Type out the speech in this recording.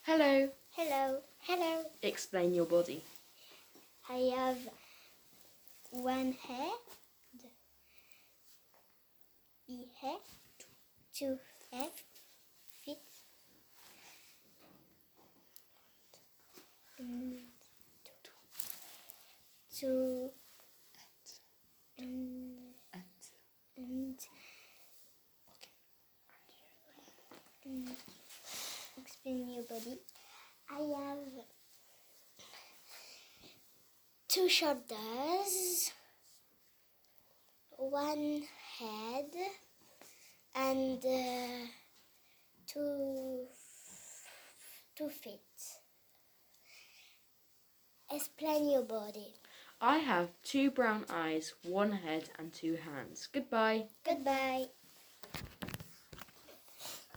Hello. Hello. Hello. Explain your body. I have one head, two feet, and two and explain your body. I have two shoulders, one head, and two feet. Explain your body. I have 2 brown eyes, 1 head and 2 hands. Goodbye. Goodbye.